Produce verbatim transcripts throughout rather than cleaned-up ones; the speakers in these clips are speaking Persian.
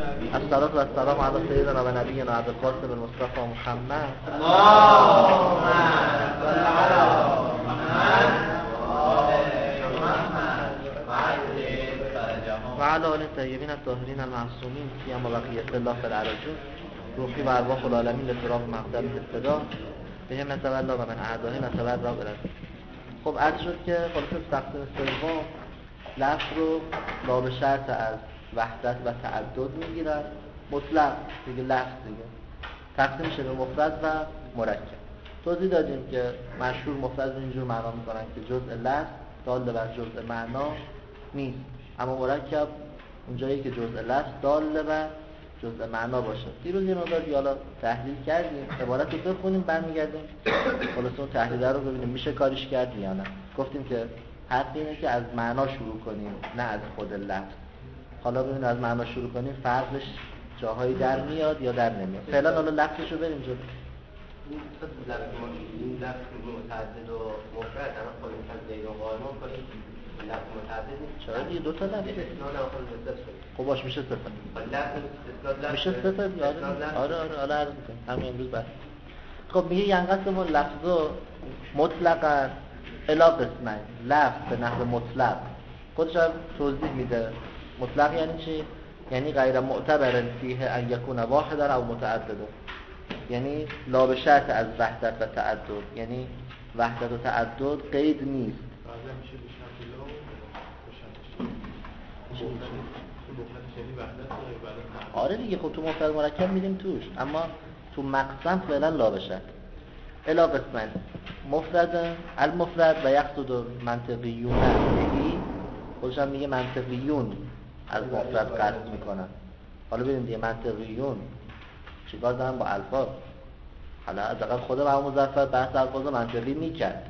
الصلاة و السلام علی سیدنا و نبینا ابوالقاسم المصطفى محمد اللهم صل علی محمد و علی آل طیبین الطاهرین المعصومین سیما بقیة الله فی الارجون روحی و ارواح العالمین لسراغ مقدم الصدا به هم نتولا و من اعداه نتولا برد. خب عرض شد که خلاصه تقسیم سوم لفظ رو لا به شرط از وحدت و تعدد میگیرن، مطلق دیگه لفظ دیگه تقسیم شده مفرد و مرکب. توضیح دادیم که مشهور مفرد رو اینجور معنا میکنن که جزء لفظ دال بر جزء معنا نیست، اما مرکب اونجایی که جزء لفظ دال بر جزء معنا باشه. دیروز یه مقدار حالا تحلیل کردیم، عبارت رو بخونیم برمیگردیم خلاص اون تحلیل رو ببینیم میشه کاریش کرد یا نه. گفتیم که حق اینه که از معنا شروع کنیم نه از خود لفظ. حالا ببینیم از معنا شروع کنیم فرقش جاهایی در میاد یا در نمیاد. فعلا حالا لفظش رو بریم جلو. این خود لفظ ما این لفظ متعدد و مفرد اما خود مثلا غیر قانون کنیم لفظ متعدد نیست. چرا دیگه دو تا لفظ خب باش میشه سه تا میشه سه تا آره آره آره حالا عرض می‌کنم همین امروز بس. خب میگه ینقسم اللفظ مطلقاً الی قسمین. لفظ به نحو مطلق خودش هم توضیح میده. مطلق یعنی چی؟ یعنی غیر معتبر فیه ان یکون واحدا او متعددا، یعنی لا به شرط از وحدت و تعدد، یعنی وحدت و تعدد قید نیست. آره دیگه خب تو مفرد مرکب میدیم توش، اما تو مقسم فعلا لا به شرط. الی قسمین مفرد المفرد و یقصد منطقیون بهی. خودش هم میگه منطقیون از مفرد قصد میکنن. حالا ببینیم دیگه منطقیون چیکار دارن با الفاظ. حالا از اقل خود مرحوم مظفر بحث الفاظ منطقی میکرد.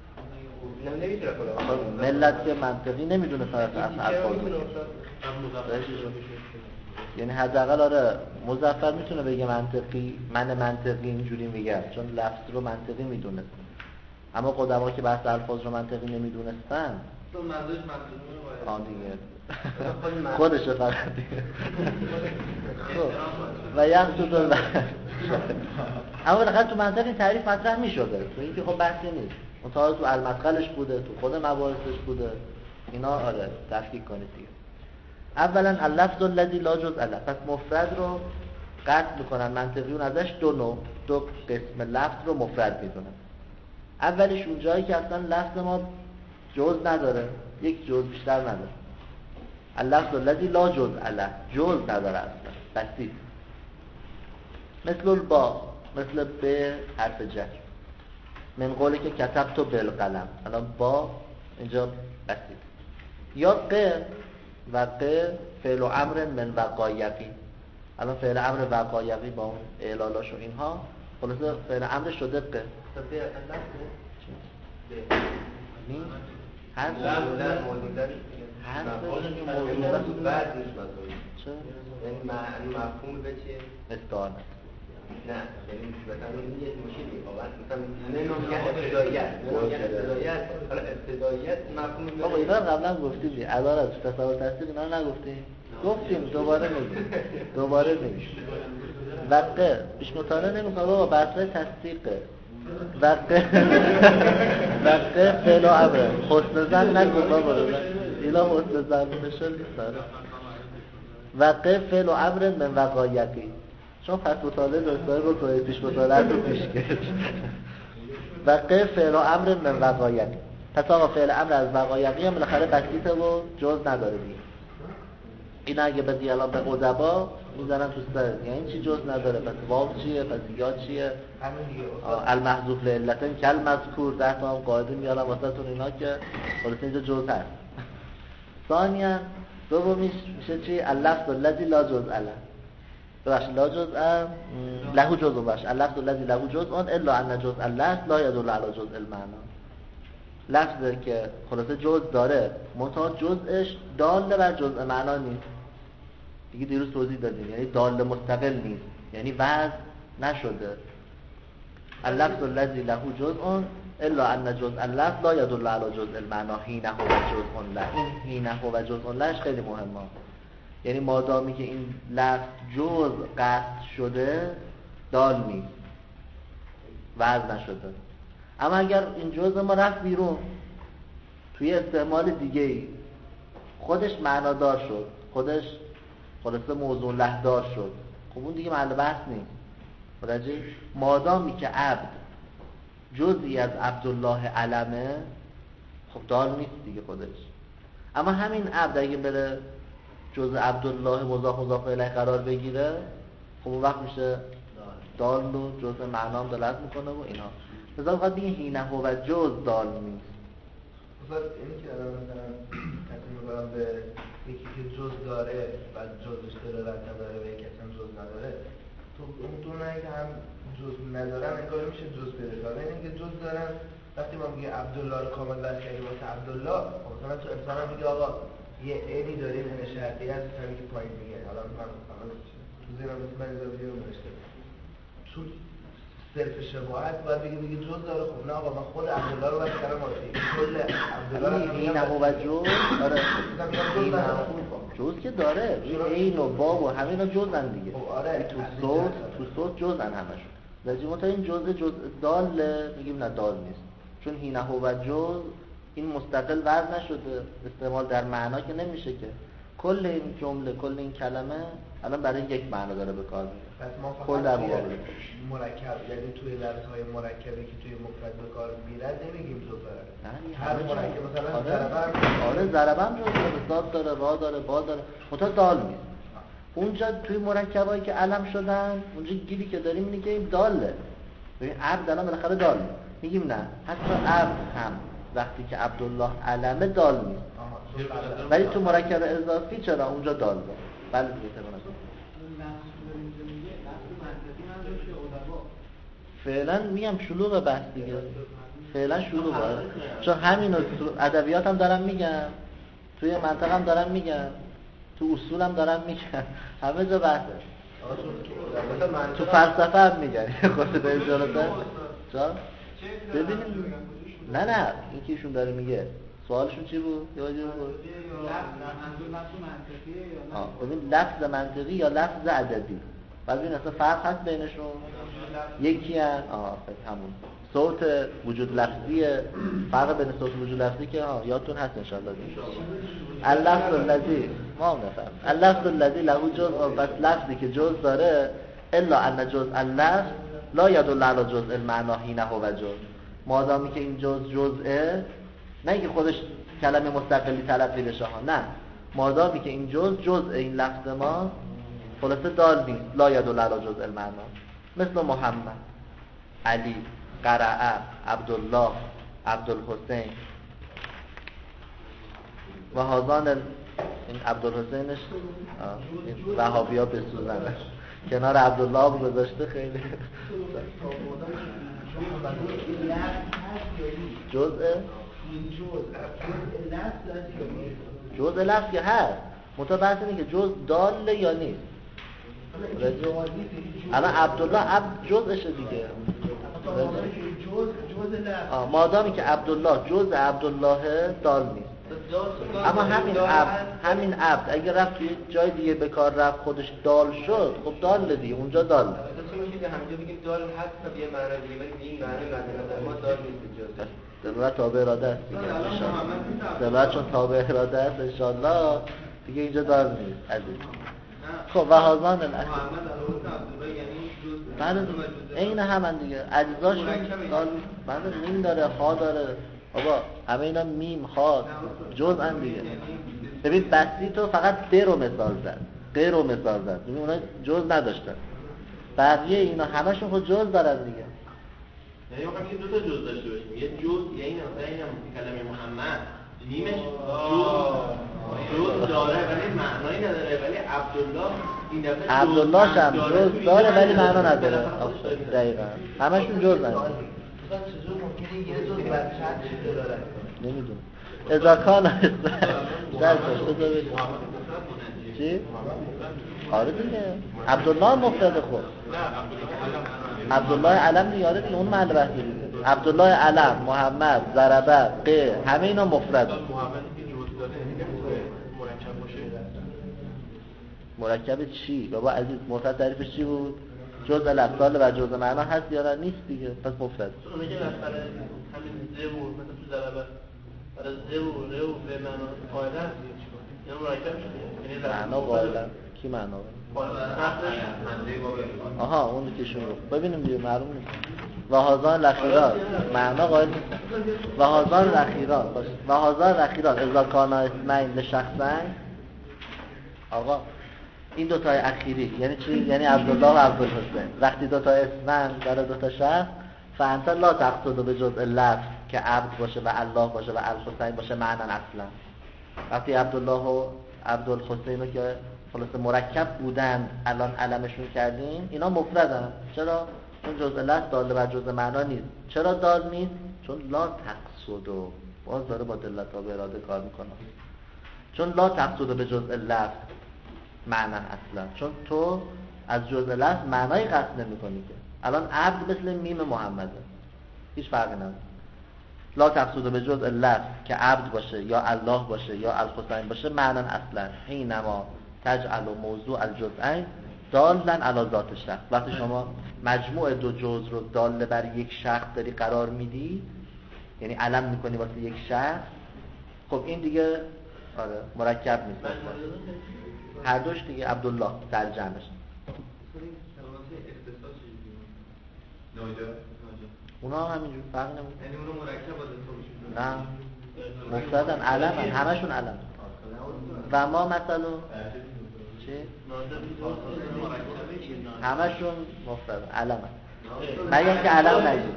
ملت که منطقی نمیدونه فرق از الفاظ یعنی حداقل آره مظفر میتونه بگه منطقی، من منطقی اینجوری میگم چون لفظ رو منطقی میدونه، اما قدما که بحث الفاظ رو منطقی نمیدونستن تو منظورش منطقی آن دیگه خودش فقط دیگه خب و یقصد الله اما بالاخره تو منطق این تعریف مطرح میشده، تو اینکه خب بحثی نیست، متعارض تو المدخلش بوده، تو خود مباحثش بوده، اینا آره تفکیک کنید دیگه. اولا اللفظ الذی لا جزء له، پس مفرد رو قطع میکنن منطقیون ازش دو نوع، دو قسم لفظ رو مفرد میدونن. اولیش اون جایی که اصلا لفظ ما جز نداره، یک جز بیشتر نداره. اللفظ الذی لا جزء له، جز نداره اصلا، بسیط. مثل البا، مثل به حرف جر، من قولی که کتبت بالقلم، الان با اینجا بسیط. یا ق و ق فعل و امر من وقایقی، الان فعل امر وقایقی با اون اعلالاش و اینها خلاصه فعل امر شده ق. این هر هر موجود بعد نیست مطلوب. چرا؟ یعنی مفهوم به چیه؟ استعانه. نه یعنی مثلا این یه مشکلی واقعا مثلا نمیگه ابتداییت، نمیگه ابتداییت، حالا ابتداییت مفهوم به بابا اینا قبلا گفتیم دی اداره تو تصور تصدیق اینا رو نگفتیم؟ گفتیم دوباره میگیم دوباره میگیم وقع بیش مطالعه نمیکنه بابا بحثای تصدیقه. وقع وقع فعل و امر حسن زن نگو بابا اینا حسن زن بشه نیست داره. وقع فعل و امر من وقایقی، چون پس مطالعه دستای رو توی پیش مطالعه رو پیش کرد. وقع فعل و امر من وقایقی، پس آقا فعل امر از وقایقی هم بالاخره بسیطه و جز نداره دیگه. این اگه بدی الان به ادبا میزنن تو سر، یعنی چی جز نداره؟ پس واو چیه؟ پس یا چیه؟ المحذوف لعلتن کل مذکور، ده تا هم قاعده میارن واسه تون اینا که خلاص اینجا جز هست. ثانیا دومیش میشه چی؟ اللفظ الذی لا جزء له، ببخش لا جزء له جزء باش، اللفظ الذی له جزء الا ان جزء اللفظ لا یدل علی جزء المعنی. لفظی که خلاصه جزء داره منتها جزءش دال بر جزء معنا نیست. دیگه دیروز توضیح دادیم یعنی دال مستقل نیست، یعنی وضع نشده. اللفظ الذی له جزء الا ان جزء اللفظ لا يدل على جزء المعنى حینه و جزء له. این حینه و جزء لهش خیلی مهمه. یعنی مادامی که این لفظ جز قصد شده دال نیست، وضع نشده. اما اگر این جز ما رفت بیرون توی استعمال دیگه ای خودش معنادار شد، خودش خلاصه موضوع لحدار شد، خب اون دیگه محل بحث نیست. متوجه؟ مادامی که عبد جزئی از عبدالله علمه خب دال نیست دیگه خودش. اما همین عبد اگه بره جزء عبدالله مضاف مضاف الیه قرار بگیره خب اون وقت میشه دال و جزء معنام دلالت میکنه و اینا. مثلا وقت دیگه هینه و جز دال نیست. مثلا اینی که الان مثلا تصمیم می‌گیرم به یکی که جز داره و جزش دلالت نداره و یکی اصلا جز نداره، تو اون دو نه که هم جز ندارن انگار میشه جز بده. حالا اینی که جز دارن وقتی ما میگه عبدالله رو کامل وصل کردیم واسه عبدالله، مثلا تو انسان هم میگه آقا یه عینی داریم این شرطی هست مثلا که پایین میگه. حالا من تو ذهنم مثل من اینجا ویدیو نوشته تو صرف شباهت باید بگه بگه جز داره. خب نه آقا من خود عبدالله رو واسه کردم واسه کل عبدالله رو این هم و جز آره جز که داره این و با و همه اینا جزن دیگه. تو صوت تو صوت جزن همشون. لازم تا این جزء جزء دال میگیم نه دال نیست، چون هینه و جز این مستقل وضع نشده، استعمال در معنا که نمیشه که. کل این جمله کل این کلمه الان برای یک معنا داره به کار میره. پس ما کل در مقابل مرکب یعنی توی لفظ‌های مرکبی که توی مفرد به کار میرن نمیگیم جز داره. هر مرکب مثلا ضربم آره ضربم جز داره، ضاد داره، را داره، با داره، متا دال نیست. اونجا توی مرکبایی که علم شدن اونجا گیری که داریم اینه که این داله. ببین عبد الان بالاخره دال میگیم نه، حتی عبد هم وقتی که عبدالله علمه دال نیست. ولی تو مرکب اضافی چرا اونجا دال داره. بله دیگه فعلا میگم شلوغ بحث دیگه، فعلا شلوغه، چون همین ادبیات هم دارم میگم، توی منطقه هم دارم میگم، تو اصول هم دارم میگم، همه جا بحثه. تو فلسفه هم میگن خود به اجالته چرا؟ ببینیم نه نه این که ایشون داره میگه سوالشون چی بود؟ یادی بود؟ ببین لفظ منطقی یا لفظ عددی بعد ببین اصلا فرق هست بینشون؟ یکی هست آه همون صوت وجود لفظی، فرق بین صوت وجود لفظی که ها یادتون هست انشاءالله اللفظ الذی ما نفهم اللفظ الذی له جزء، بس لفظی که جزء داره الا ان جزء اللفظ لا یدل علی جزء المعنی حینه و جزء. مادامی که این جزء جزءه نه که خودش کلمه مستقلی تلقی بشه ها، نه مادامی که این جزء جزء این لفظ ما خلاصه دال نیست، لا یدل علی جزء المعنی. مثل محمد، علی، قرعه، عبدالله، عبدالحسین و هازان ال... این عبدالحسینش وهابی ها بسوزنش کنار عبدالله گذاشته خیلی جزء جزء لفظ که هست متبحث اینه که جزء داله یا نیست. الان عبدالله عبد جزءشه دیگه، مادامی که عبدالله جزء عبدالله دال نیست. اما همین عبد همین عبد اگر رفت توی جای دیگه به کار رفت خودش دال شد خب دال دیگه اونجا دال نیست. همینجا بگیم دال هست یه معنی دیگه ولی این معنی معنی ما دال نیست. دلالت تابع اراده است دیگه انشاءالله. دلالت چون تابع اراده است انشاءالله دیگه اینجا دال نیست عزیز. خب و هازان الاصل بعد این همون دیگه اجزاشون دال بعد میم داره، ها داره، بابا همه اینا میم ها جز ان دیگه. ببین بسی تو فقط د رو مثال زد، ق رو مثال زد، ببین اونا جز نداشتن، بقیه اینا همشون خود جز دارن دیگه. یعنی ما که دو تا جز داشته باشیم، یه جز یعنی مثلا اینم کلمه محمد نیمش جز داره ولی معنایی نداره، ولی عبدالله این دفعه عبدالله هم جز داره ولی معنا نداره. دقیقاً همشون جز نداره. چطور ممکنه یه جز بر چند چیز داره؟ نمیدونم. اذا کان در بذار چی؟ آره دیگه عبدالله مفرد خود عبدالله علم دیگه، آره دیگه اون محل بحث دیگه. عبدالله علم، محمد، ضربه، ق همه اینا مفرد. مرکب چی؟ بابا عزیز مفرد تعریفش چی بود؟ جزء لفظ و جزء معنا هست یا نه؟ نیست دیگه، پس مفرد. اونی که برای همین ز و مثلا تو ضربه برای ز و ر و به معنا قاعده هست یا مرکب شده یعنی معنا قاعده کی معنا؟ آها اون که شون گفت ببینیم دیگه معلوم نیست. و هازان لخیرات معنا قائل نیست. و هازان لخیرات باشه. و هازان لخیرات اذا کانا اسمین لشخصین. آقا این دو تای اخیری یعنی چی؟ یعنی عبدالله و عبدالحسین. وقتی دو تا اسمن برای دو تا شخص فانت لا تقصد به جزء لفظ که عبد باشه و الله باشه و الحسین باشه معنا اصلا. وقتی عبدالله و عبدالحسین رو که خلاص مرکب بودن الان علمشون کردیم اینا مفردن. چرا؟ چون جزء لفظ دال بر جزء معنا نیست. چرا دال نیست؟ چون لا تقصد و باز داره با دلت و اراده کار میکنه. چون لا تقصد به جزء لفظ معنا اصلا، چون تو از جزء لفظ معنای قصد نمی‌کنی که. الان عبد مثل میم محمده، هیچ فرقی نداره. لا تقصد به جزء لفظ که عبد باشه یا الله باشه یا الحسین باشه معنا اصلا. حینما تجعل موضوع الجزئین دالا علی ذات الشخص. وقتی شما مجموع دو جزء رو دال بر یک شخص داری قرار میدی، یعنی علم میکنی واسه یک شخص، خب این دیگه آره مرکب نیست. هر دوش دیگه عبدالله در جمعش. اونا همینجور فرق نمیکنه. یعنی اونو مرکب باشه نه مفردن علمن، همشون علم. و ما مثلا چی؟ همشون مفرد علمن. مگر که علم نگید.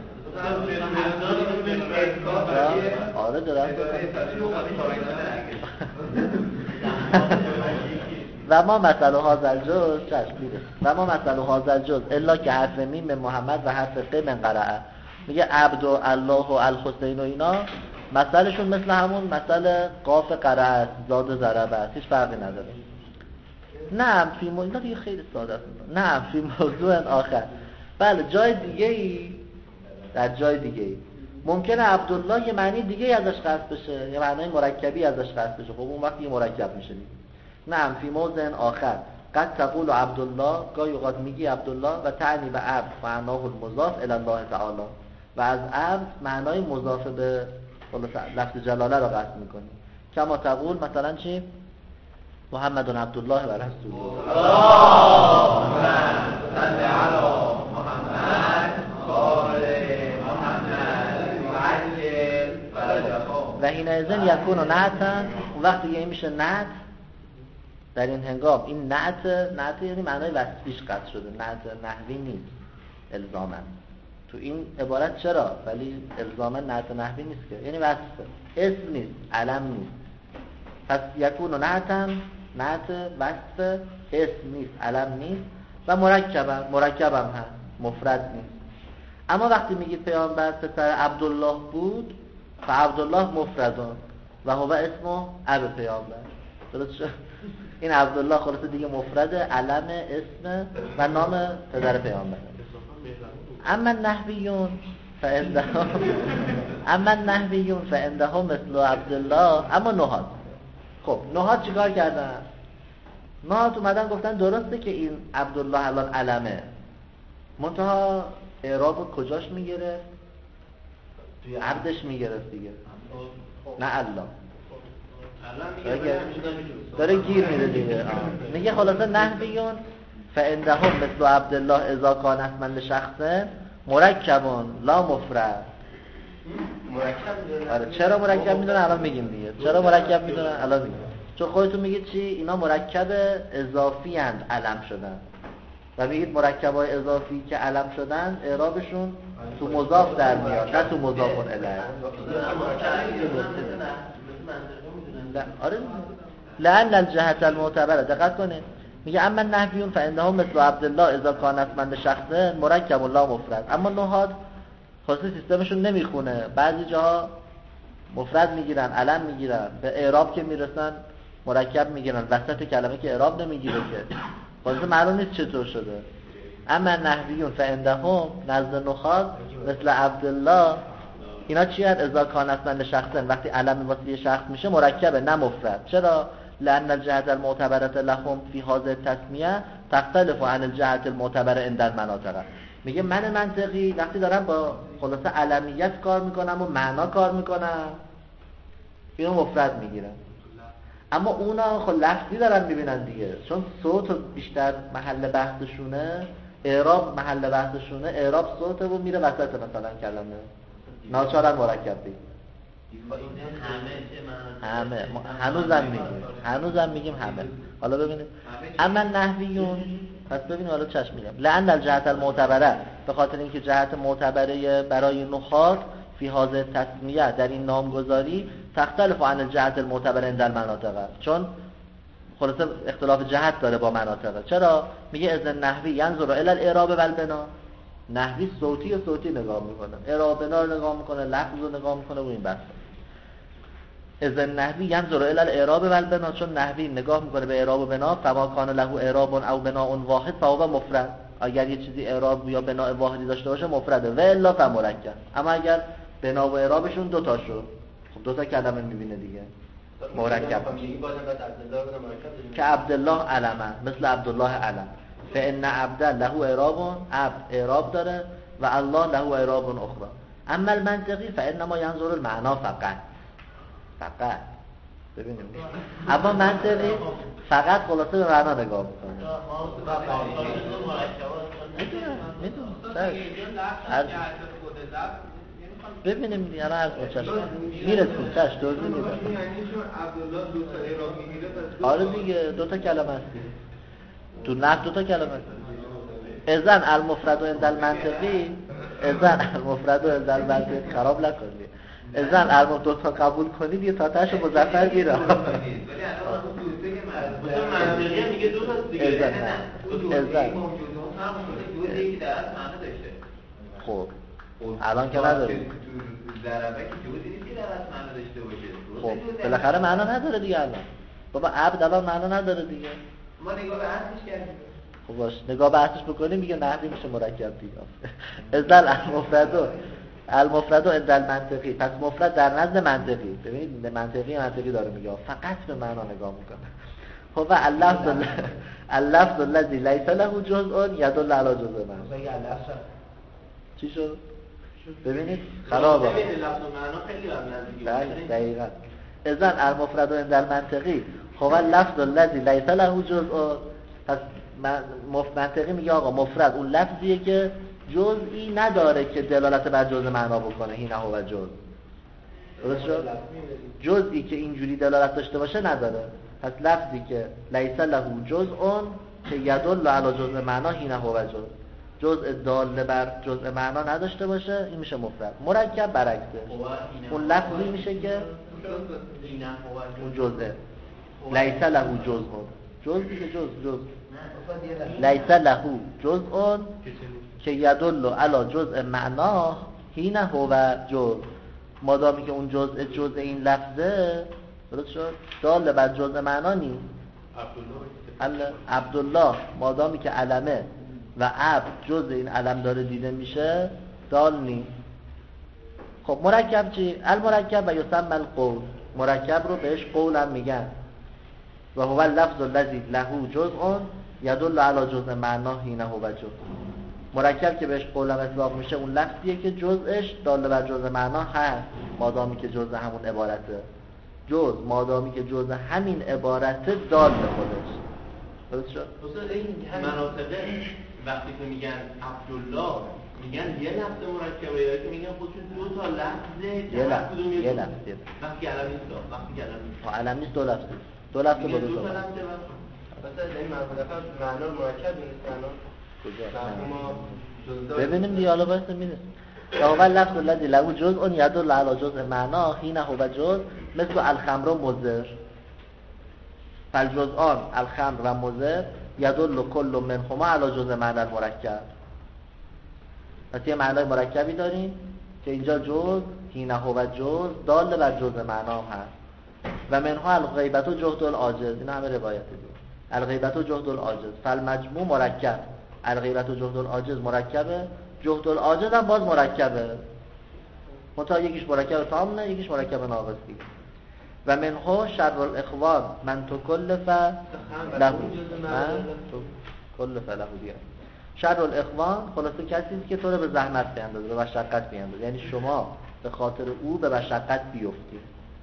آره درست. و ما مثلا هازل جز چشمیده و ما مثلا هازل جز الا که حرف میم به محمد و حرف قی من قرعه. میگه عبد و الله و الحسین و اینا مثلشون مثل همون مثل قاف قرعه زاد ضربه است، هیچ فرقی نداره. نه فی موضوع اینا دیگه خیلی ساده است. نه فی موضوع آخر بله جای دیگه ای در جای دیگه ای ممکنه عبدالله یه معنی دیگه ازش قصد بشه، یه معنی مرکبی ازش قصد بشه، خب اون وقت یه مرکب میشه دیگه. نعم فی موضع آخر قد تقول عبدالله، گاهی اوقات میگی عبدالله و تعنی به عبد معناه المضاف الی الله تعالی، و از عبد معنای مضاف به لفظ جلاله را قصد میکنی. کما تقول مثلا چی؟ محمد عبدالله و رسول اللهم صل علی محمد آل محمد وعجل فرجهم. و این ازن یکون نعتا، وقتی یه میشه نعت در این هنگام. این نعت نعت یعنی معنای وصفیش قصد شده، نعت نحوی نیست الزاماً تو این عبارت. چرا؟ ولی الزاماً نعت نحوی نیست که، یعنی وصف اسم نیست، علم نیست. پس یکون نعتا، نعت وصف اسم نیست، علم نیست. و مرکبم مرکبم هست، مفرد نیست. اما وقتی میگید پیامبر پسر عبدالله بود، فعبدالله مفردون و هو اسمه اب پیامبر. درست شد؟ این عبدالله خلاصه دیگه مفرد، علم اسم و نام پدر پیامبر. اما نحویون فعندهم اما نحویون فعندهم مثل عبدالله. اما نحات، خب نحات چیکار کردن؟ نحات اومدن گفتن درسته که این عبدالله الان علمه، منتها اعراب کجاش میگرفت؟ عبدش میگرفت دیگه، نه الله. داره گیر میده دیگه. میگه خلاصه نحویون فعندهم مثل عبدالله اذا کان اسما لشخص مرکبون لا مفرد. آره چرا مرکب میدونن الان میگیم دیگه. چرا مرکب میدونن الان میگیم. چون خودتون میگید چی؟ اینا مرکب اضافی اند علم شدن، و میگید مرکبای اضافی که علم شدن اعرابشون تو مضاف در میاد، نه تو مضاف الیه. آره لعن الجهت المعتبره. دقت کنید میگه اما نحویون فانهم مثل عبدالله اذا کان اسما لشخص مرکب لا مفرد. اما نحات خاصه سیستمشون نمیخونه، بعضی جاها مفرد میگیرن، علم میگیرن، به اعراب که میرسن مرکب میگیرن، وسط کلمه که اعراب نمیگیره که خاصه معلوم نیست چطور شده. اما نحویون فعندهم نزد نحات مثل عبدالله اینا چی هست؟ اذا کان اسما لشخص، وقتی علم واسه یه شخص میشه مرکبه نه مفرد. چرا؟ لأن الجهة المعتبرة لهم في هذه التسمیه تختلف عن الجهة المعتبرة عند المناطق. میگه من منطقی وقتی دارم با خلاصه علمیت کار میکنم و معنا کار میکنم اینو مفرد میگیرم، اما اونا خب لفظی دارن میبینن دیگه، چون صوت بیشتر محل بحثشونه، اعراب محل بحثشونه، اعراب صوته و میره وسط مثلا کلمه ناچارن مرکب بگیم. همه هنوزم میگیم هنوزم میگیم همه. حالا ببینید اما نحویون، پس ببینید حالا چشم میگم لأن الجهت المعتبره، به خاطر اینکه جهت معتبره برای نحات فی هذه تسمیه در این نامگذاری تختلف عن الجهت المعتبره عند المناطق، چون خلاصه اختلاف جهت داره با مناطق. چرا؟ میگه اذن نحوی ینظر الی الاعراب و البنا، نحوی صوتی و صوتی نگاه میکنه، اعراب بنا رو نگاه میکنه، لفظ رو نگاه میکنه و این بحث. اذن نحوی ینظر الی الاعراب و البنا، چون نحوی نگاه میکنه به اعراب و بنا، فما کان له اعراب او بناء واحد فهو مفرد، اگر یه چیزی اعراب یا بناء واحدی داشته باشه مفرده، و الا فمرکب. اما اگر بنا و اعرابشون دو تا شد، خب دو تا کلمه میبینه دیگه مرکب، که عبدالله علما مثل عبدالله علم، فان عبد له اعراب، عبد اعراب داره و الله له اعراب اخرى. اما المنطقی فانما ينظر المعنى فقط، فقط ببینیم. اما منطقی فقط خلاصه به معنا نگاه میکنه. ببینیم دیگه الان از چشم میرسیم چش توضیح میدم. یعنی چون عبدالله دو تا اعراب میگیره پس آره دیگه دو تا کلمه است تو نحو، دو تا کلمه است. اذن المفرد و عند المنطقی، اذن المفرد و عند المنطقی خراب نکنید. اذن المفرد دو تا قبول کنید یه تا تاشو مظفر گیره. ولی الان دوسته که منطقی میگه دو تا دیگه. اذن اذن یکی در اصل معنی داشته. خب الان که نداریم ضربه که جوزی نیست که در اصل معنی داشته باشه. خب بالاخره معنا نداره دیگه الان. بابا عبد الان معنا نداره دیگه. ما نگاه به اصلش کردیم. خب باش نگاه به اصلش بکنیم میگه نحوی میشه مرکب دیگه. اذن المفرد المفرد عند المنطقی، پس مفرد در نزد منطقی، ببینید منطقی منطقی داره میگه فقط به معنا نگاه میکنه. هو اللفظ اللفظ الذي ليس له جزء يدل على جزء معنا. چی شد؟ ببینید خرابه. ببینید لفظ و معنا خیلی هم نزدیکه. دقیقاً. اذن المفرد عند المنطقی هو اللفظ الذي ليس له جزء، پس منطقی میگه آقا مفرد اون لفظیه که جزئی نداره که دلالت بر جزء معنا بکنه، هینه هو جزء. درست شد؟ جزئی که اینجوری دلالت داشته باشه نداره. پس لفظی که لیس له جزء که یدل علی جزء معنا هینه هو جزء، جزء داله بر جزء معنا نداشته باشه این میشه مفرد. مرکب برعکسه، اون لفظی میشه که اون جزء لیس له جزء، جزئی که جزء جزء لیس له جزء که یدل علی جزء معنا هینه هو جزء، مادامی که اون جزء جزء این لفظه درست شد دال بر جزء معنا نیست. عبدالله عبدالله مادامی که علمه و عبد جزء این علم داره دیده میشه دال نیست. خب مرکب چی؟ المرکب و یسمى القول، مرکب رو بهش قول هم میگن. و هو اللفظ الذي له جزء یدل علی جزء معنا هینه هو جزء. مرکب که بهش قول هم اطلاق میشه اون لفظیه که جزءش دال بر جزء معنا هست، مادامی که جزء همون عبارته. جز مادامی که جزء همین عبارته دال به خودش. درست شد؟ اصلا این مناطقه وقتی که میگن عبدالله میگن یه لفظ مرکبه یا که میگن خودشون دو تا لفظه یه لفظ یه لفظ وقتی علم نیست وقتی که علم نیست علم نیست دو لفظ دو لفظ با دو تا لفظ مثلا این مناطقه معنا مرکب نیست معنا ببینیم دیگه حالا واسه میده اول لفظ الذی له جزء یدل علی جزء معنا حين هو جزء مثل الخمر و مضر، فالجزءان الخمر و مضر یدل کل منهما علی جزء معنی المرکب. پس یه معنای مرکبی داریم که اینجا جزء حين هو جزء دال بر جزء معنا هست. و منها الغیبت و جهد العاجز، اینا همه روایت دیگه. الغیبت و جهد العاجز فالمجموع مرکب، الغیبت و جهد العاجز مرکبه، جهد العاجز هم باز مرکبه، منتها یکیش مرکب تام نه یکیش مرکب ناقص دیگه. و منه شر الاخوان من تکلف له من تکلف له بیا شر الاخوان خلاصه کسی است که تو رو به زحمت بیندازه، به مشقت بیندازه، یعنی شما به خاطر او به مشقت بیفتید.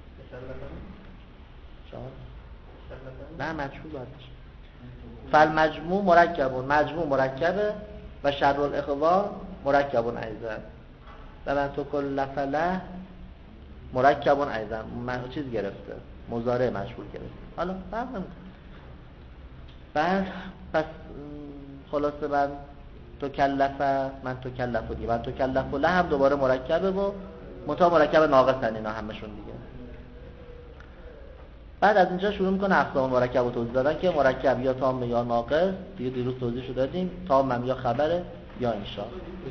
نه مجموع باشه. فالمجموع مرکبون، مجموع مرکبه و شر الاخوان مرکبون ایضا و من تکلف له مرکبون ایضا چیز گرفته، مضارع مجهول گرفته. حالا فرق نمیکنه. بعد پس خلاصه من تکلف من تکلف دیگه من تکلف له هم دوباره مرکبه و متا مرکب ناقصن اینا همشون دیگه. بعد از اینجا شروع میکنه اقسام مرکب رو توضیح دادن که مرکب یا تام یا ناقص، دیگه دیروز توضیح شو دادیم، تام هم یا خبره یا انشاء.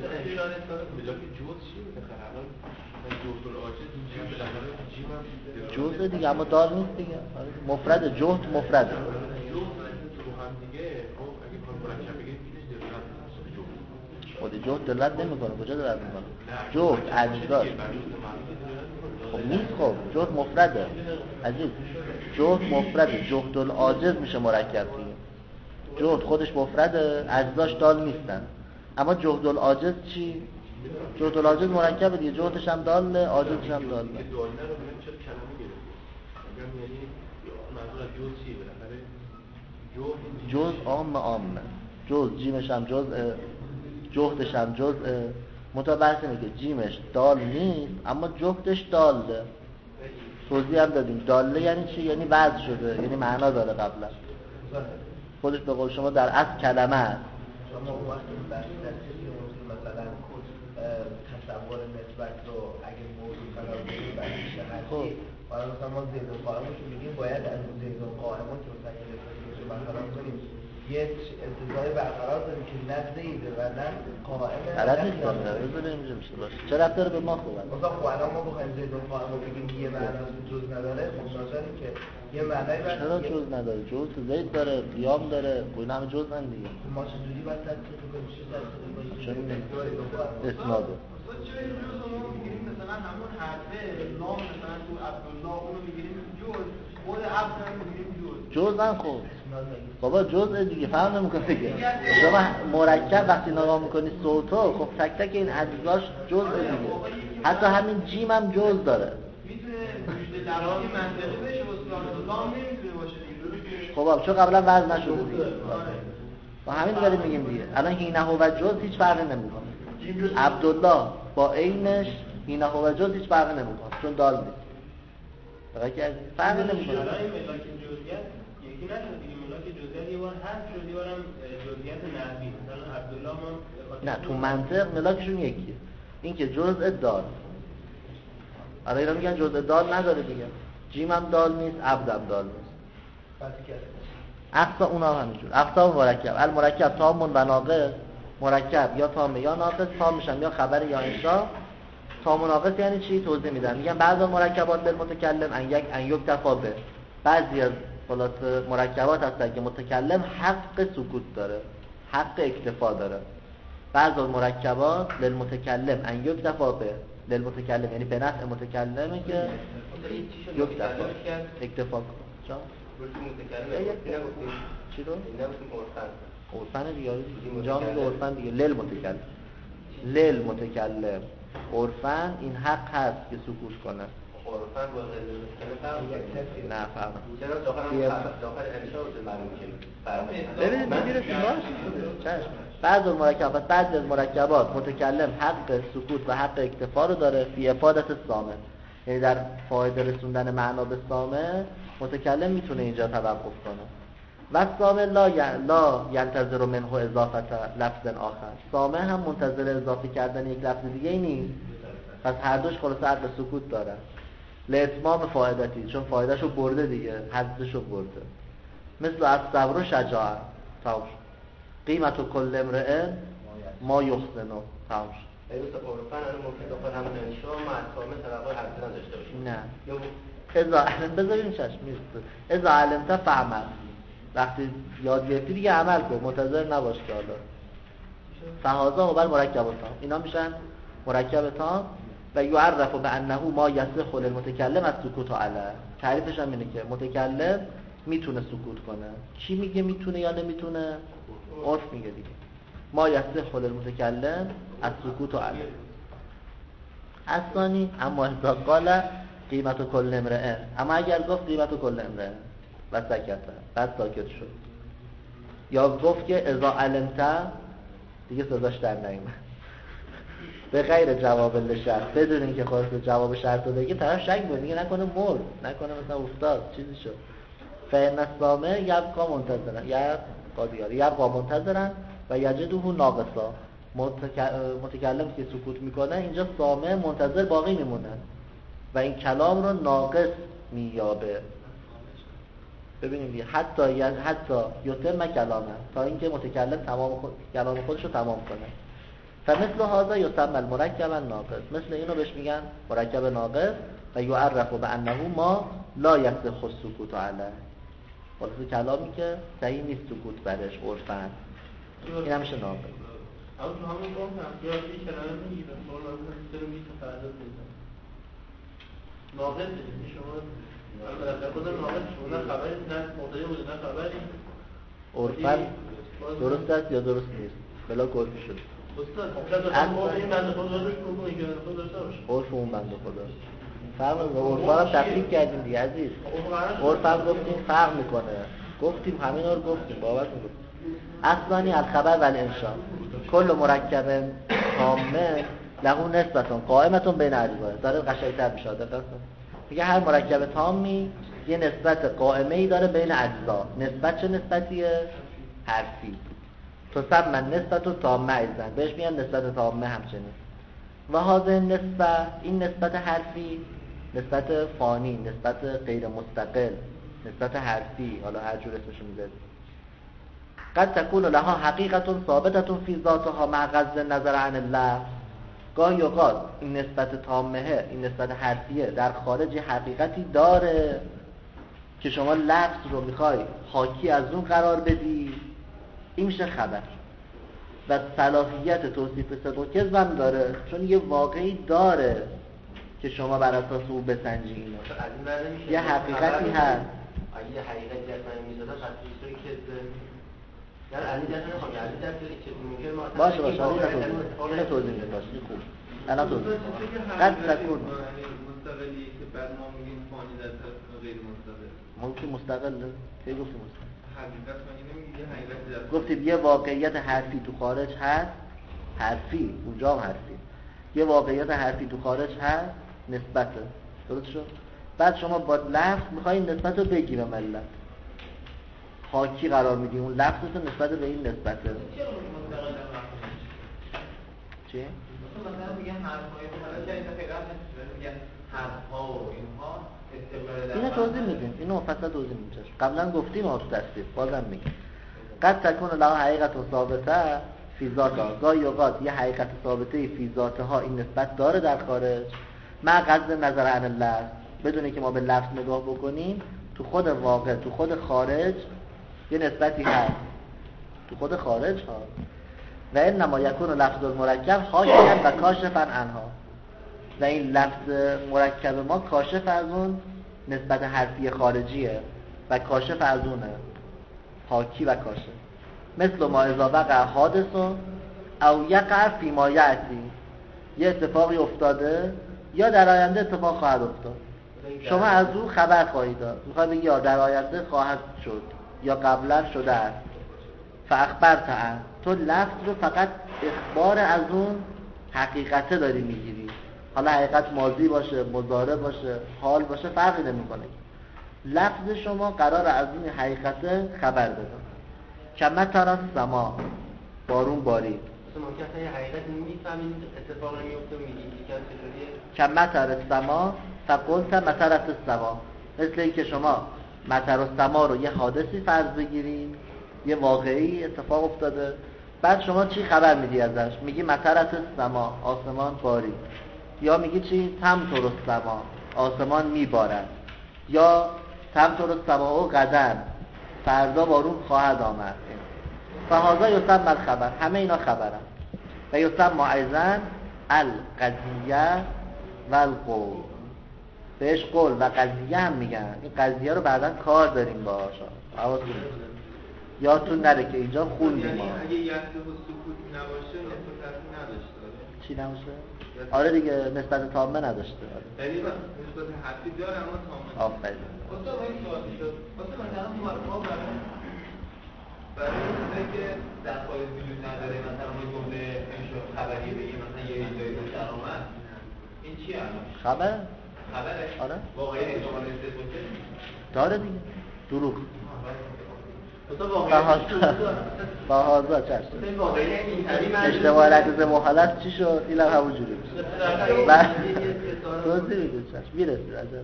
جزء دیگه اما دال نیست دیگه، مفرد جهد مفرده. خودی جهد دلت نمیکنه، کجا دلت میکنه؟ جهد اجزاست. خب نیست، خب جهد مفرده عزیز، جهد مفرده، جهد العاجز میشه مرکب دیگه. جهد خودش مفرده، اجزاش دال نیستن. اما جهد العاجز چی؟ جهد العاجز مرکبه دیگه، جهدش هم داله، عاجزش هم داله. جز عام عامه، جز جیمش هم جزء، جهدش هم جزء. متبحث اینه که جیمش دال نیست اما جهدش داله. توضیح هم دادیم داله یعنی چی؟ یعنی وضع شده، یعنی معنا داره قبلا. خودش به قول شما در اصل کلمه است. شما وقتی مثلا تصور نسبت رو اگه موضوع قرار بدیم برای شخصی، حالا مثلا ما زید و قائم رو میگیم باید از زید و قائم رو که مثلا که نسبت رو برقرار کنیم یه انتظاری برقرار داریم که نه زیده و نه قائمه. غلط نیست باشه، بذاره اینجا میشه باشه. چه رفت داره به ما خوبه؟ مثلا خب الان ما بخوایم زید و قائم رو بگیم یه معنی جز نداره، خب ناظریم که یه معنی برای چرا جز نداره؟ جز زید داره، قیام داره، اینا همه جز هم دیگه. ما چجوری باید تفسیر کنیم؟ چه تفسیر کنیم؟ چون اسناده چرا این جز رو ما میگیریم مثلا همون حرفه نام مثلا تو عبدالله اونو میگیریم جز، خود عبد هم میگیریم جز جز هم خوب بابا جزء دیگه فهم نمیکنه دیگه. شما مرکب وقتی نگاه میکنی صوتو، خب تک تک این اجزاش جزء دیگه. حتی همین جیم هم جز داره. میتونه مشت لفظی منطقی بشه واسه لام نمیتونه باشه دیگه. خب چون قبلا وزن نشده دیگه. با همین داریم میگیم دیگه. الان هینه و جز هیچ فرقی نمیکنه. عبدالله با عینش هینه و جز هیچ فرقی نمیکنه چون دال نیست. فقط که فرقی نمیکنه. یکی نشد دیگه، ملاک جزئیات یه بار هست شد، یه بارم جزئیات نحوی. مثلا عبدالله ما نه تو منطق ملاکشون یکیه. این که جزء دال. آره اینا میگن جزء دال نداره دیگه. جیم هم دال نیست، عبد هم دال نیست. اقصا اونا هم همینجور. اقصا مرکب. المرکب تام و ناقص. مرکب یا تام یا ناقص، تام میشن یا خبر یا انشاء. تام و ناقص یعنی چی؟ توضیح میدن. میگن بعضی مرکبات للمتکلم ان یک ان یکتفا به. بعضی از خلاص مرکبات هستن که متکلم حق سکوت داره، حق اکتفا داره. بعض از مرکبات للمتکلم ان یکتفا به، للمتکلم یعنی به نفع متکلمه که یکتفا اکتفا کنه. چا؟ چی رو؟ عرفن دیگه اینجا میگه عرفن دیگه للمتکلم، للمتکلم عرفن این حق هست که سکوت کنه. عرفن با غیر نه فرق چرا داخل داخل انشاء معلوم میشه. ببینید میگیره چشم. بعض از مرکبات بعضی از مرکبات متکلم حق سکوت و حق اکتفا رو داره فی افادت سامع، یعنی در فایده رسوندن معنا به سامع متکلم میتونه اینجا توقف کنه. و سامع لا لا ينتظر منه اضافه لفظ آخر، سامع هم منتظر اضافه کردن یک لفظ دیگه ای نیست. پس هر دوش خلاص حق سکوت داره لاتمام فایدتی، چون فایدهشو برده دیگه، حدشو برده. مثل از صبر و شجاعت تمام شد. قیمت و کل امرئ ما یحسنه تمام شد. یعنی مثل عرفن الان ممکن داخل همون انشاء ما از سامع توقع حرف نداشته باشیم. نه اذا علم بذاریم چشم میرسه. اذا علمت فعمل، وقتی یاد گرفتی دیگه عمل کن، منتظر نباش که حالا فهازا و بر مرکب تام، اینا میشن مرکب تام. و یعرف بانه ما یصح للمتکلم از سکوت علیه. تعریفش هم اینه که متکلم میتونه سکوت کنه. کی میگه میتونه یا نمیتونه؟ عرف میگه دیگه. ما یصح للمتکلم از سکوت علیه. الثانی اما اذا قال قیمت کل امرئ، اما اگر گفت قیمت کل امرئ و سکت، بعد ساکت شد، یا گفت که اذا علمت، دیگه صداش در نیومد، به غیر جواب لشرط، بدون اینکه خودش جواب شرط رو بگه، طرف شک کنه، دیگه نکنه مرد، نکنه مثلا افتاد چیزی شد. فإن السامع یبقى منتظرا، یا قاضیار یبقى منتظرا و یجده ناقصا. متکلم که سکوت میکنه اینجا سامع منتظر باقی میمونه و این کلام رو ناقص مییابه. ببینیم دیگه حتی حتی یتم کلامه، تا اینکه متکلم تمام خود کلام خودش رو تمام کنه. فمثل هذا یسمى المرکب الناقص، مثل اینو بهش میگن مرکب ناقص و یعرف بانه ما لا یصح السکوت علیه. واسه کلامی که صحیح نیست سکوت برش عرفاً، این همیشه ناقص. اما تو همون قوم هم یا یه کلمه میگیرن شما مثلا سر میگه تو فرضت میزن ناقص دیگه. شما البته خود ناقص شما نه خبری نه مقتضی بود نه خبری عرفاً درست است یا درست نیست بلا گفته شد. استاد اصلا این بنده خدا روش رو میگه خود داشته باشه عرف اون بنده خدا فرق میکنه. عرفا رو تفکیک کردیم دیگه عزیز. عرفا گفتیم فرق میکنه، گفتیم همین رو گفتیم باور میکنیم. اصلانی الخبر و الانشاء کل مرکب تامه له نسبتون قائمتون بین اجزا. داره قشنگ‌تر میشه. دقیقاً میگه هر مرکب تامی یه نسبت قائمه ای داره بین اجزا. نسبت چه نسبتیه؟ حرفی. تسمى نسبت تامه ایزن، بهش میگن نسبت تامه همچنین. و هذه نسبت، این نسبت حرفی، نسبت فانی، نسبت غیر مستقل، نسبت حرفی، حالا هر جور اسمشو میذارید، قد تكون لها حقیقت ثابتة فی ذاتها مع غض النظر عن اللفظ. گاهی اوقات این نسبت تامه، این نسبت حرفیه در خارج حقیقتی داره که شما لفظ رو میخوای حاکی از اون قرار بدی، این میشه خبر. و صلاحیت توصیف صدق و کذب هم داره، چون یه واقعی داره که شما بر اساس او بسنجی اینو. یه حقیقتی هست. اگه یه حقیقتی اصلا میزده قطعی سوی کذبه، یعنی علی دست نخواهی، علی دست داری چیزی میگه ما باشه باشه اینو توضیح میده. باشه خوب الان توضیح قد تکون مستقلی که بعد ما میگیم فانی در طرف غیر مستقل. ممکن مستقله؟ کی گفتیم مستقل؟ حقیقت مگه نمیگه حقیقت در گفتیم یه واقعیت حرفی تو خارج هست، حرفی اونجا هم حرفی، یه واقعیت حرفی تو خارج هست، نسبته. درست شد؟ بعد شما با لفظ میخواین نسبت رو بگی به ملت، حاکی قرار میدی اون لفظتو نسبت به این نسبته. چی؟ مثلا میگن حرفای حالا چه این تفکرات میگن حرفها و اینها استقلال. اینو توضیح میدیم، اینو مفصل توضیح میدیم. قبلا گفتیم ما تو تصدیق بازم میگیم. قد تکون له حقیقت ثابته فی ذاتها، گاهی اوقات یه حقیقت ثابته فی ذاتها این نسبت داره در خارج، مع غض نظر عن اللفظ، بدونه که ما به لفظ نگاه بکنیم تو خود واقع، تو خود خارج یه نسبتی هست، تو خود خارج ها. و انما یکون لفظ المرکب حاکیا و کاشفا عنها، و این لفظ مرکب ما کاشف از اون نسبت حرفی خارجیه و کاشف از اونه، حاکی و کاشف. مثل ما اذا وقع حادث او یقع فی ما یأتی، یه اتفاقی افتاده یا در آینده اتفاق خواهد افتاد، شما از او خبر خواهید داد، میخوای بگی یا در آینده خواهد شد یا قبلا شده است. فاخبرت عن، تو لفظ رو فقط اخبار از اون حقیقته داری میگیری، حالا حقیقت ماضی باشه، مضارع باشه، حال باشه، فرقی نمیکنه. لفظ شما قرار از این حقیقته خبر بده. کمتر از سما، بارون بارید. مثلا ممکن است یه حقیقت میفهمید اتفاق نمیفته میگید که چطوریه؟ کمتر از سما فقلت مطر از سما، مثل این که شما مطر از سما رو یه حادثی فرض بگیرید، یه واقعی اتفاق افتاده، بعد شما چی خبر میدی ازش؟ میگی مطر از سما، آسمان بارید، یا میگی چی؟ تمطر السما، آسمان میبارد، یا تمطر السما و غدا، فردا بارون خواهد آمد. فهذا یسمى الخبر، همه اینا خبرن. و یسمى ایضا القضیه والقول بهش قول و قضیه هم میگن. این قضیه رو بعداً کار داریم باهاش. حواستون یادتون نره که اینجا خوندیم ما. اگه یسه و سکوت نباشه نسبت نداشته. چی نباشه؟ آره دیگه نسبت تامه نداشته. یعنی نسبت حرفی داره اما تامه. آفرین. اصلا این سوالی شد. اصلا مثلا ما برای برای اینکه که در خارج وجود نداره مثلا ما جمله میشه خبری بگیم مثلا یه جایی رو درآمد. این چی الان؟ خبر؟ خبره؟ آره. واقعی احتمال استثباته؟ داره دیگه. دروغ. فهازا چشم اشتباه لحظه محالت چی شد؟ این هم همون جوری بشه توضیح میده چشم میرسید از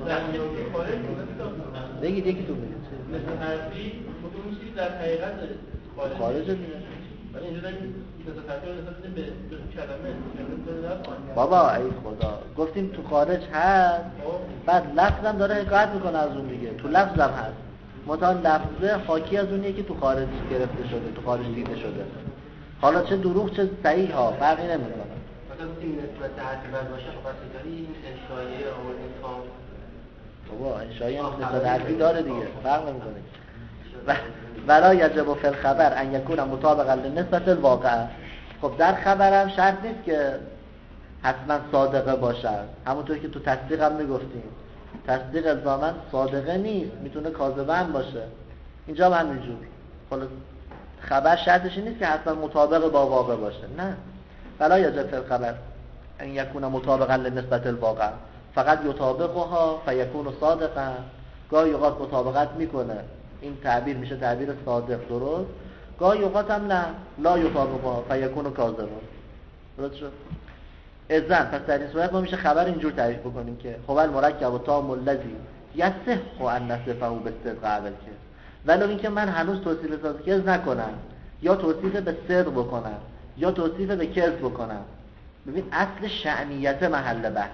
بگید یکی تو بگید مثل حرفی مطمئن چیز در حقیقت خارجه میره ولی اینجا داریم مثل حرفی رو نسبت به کلمه بابا ای خدا گفتیم تو خارج هست بعد لفظم داره حکایت میکنه از اون دیگه تو لفظم هست مطمئن لفظه حاکی از اونیه که تو خارج گرفته شده تو خارج دیده شده حالا چه دروغ چه صحیح ها فرقی نمیکنه مثلا گفتیم نسبت حرفی بر باشه خب پس داری این انشایه آوردین تام بابا انشایه هم نسبت حرفی داره دیگه فرق نمیکنه ولا یجب فی الخبر ان یکون مطابقا لنسبت الواقع. خب در خبرم شرط نیست که حتما صادقه باشد همونطور که تو تصدیق هم میگفتیم تصدیق الزاماً صادقه نیست میتونه کاذبه هم باشه اینجا هم همینجور خلاص خبر شرطش نیست که حتما مطابق با واقع باشه نه ولا یجب فی الخبر ان یکون مطابقا لنسبت الواقع فقط یطابقها فیکون صادقا گاهی اوقات مطابقت میکنه این تعبیر میشه تعبیر صادق درست گاهی اوقات هم نه لا یطابقها فیکون کاذبا درست شد اذن پس در این صورت ما میشه خبر اینجور تعریف بکنیم که خب المرکب و تام الذی یصح ان نصفه بالصدق قبل که ولو اینکه من هنوز توصیف صادق نکنم یا توصیف به صدق بکنم یا توصیف به کذب بکنم. ببین اصل شأنیت محل بحث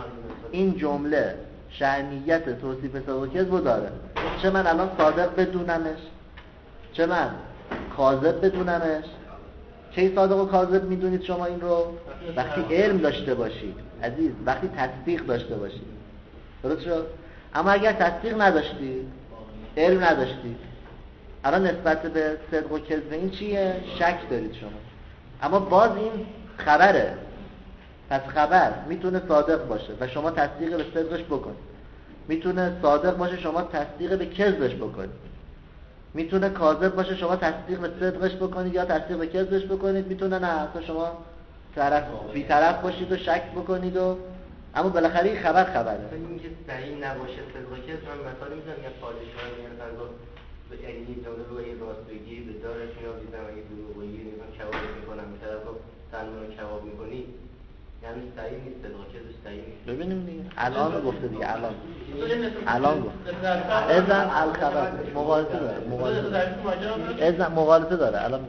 این جمله شأنیت توصیف صدق و کذب داره چه من الان صادق بدونمش چه من کاذب بدونمش. چه صادق و کاذب میدونید شما این رو؟ وقتی علم داشته باشید عزیز وقتی تصدیق داشته باشید درست شد؟ اما اگر تصدیق نداشتید علم نداشتید الان نسبت به صدق و کذب این چیه؟ شک دارید شما اما باز این خبره پس خبر میتونه صادق باشه و شما تصدیق به صدقش بکنید میتونه صادق باشه شما تصدیق به کذبش بکنید میتونه کاذب باشه شما تصدیق به صدقش بکنید یا تصدیق به کذبش بکنید میتونه نه اصلا شما طرف بی طرف باشید و شک بکنید و اما بالاخره این خبر خبره این که صحیح نباشه صدق و کذب من مثال میزنم یا پادشاه میگن فرض به یعنی جمله رو این راستگی به دارش میاد دیدم اگه دروغگویی میگن کباب میکنم به طرف سلمان کباب میکنی یعنی صحیح نیست صدق و کذب صحیح نیست. ببینیم دیگه الان گفته دیگه الان الان گفت اذن الخبر مغالطه داره مغالطه اذن مغالطه داره الان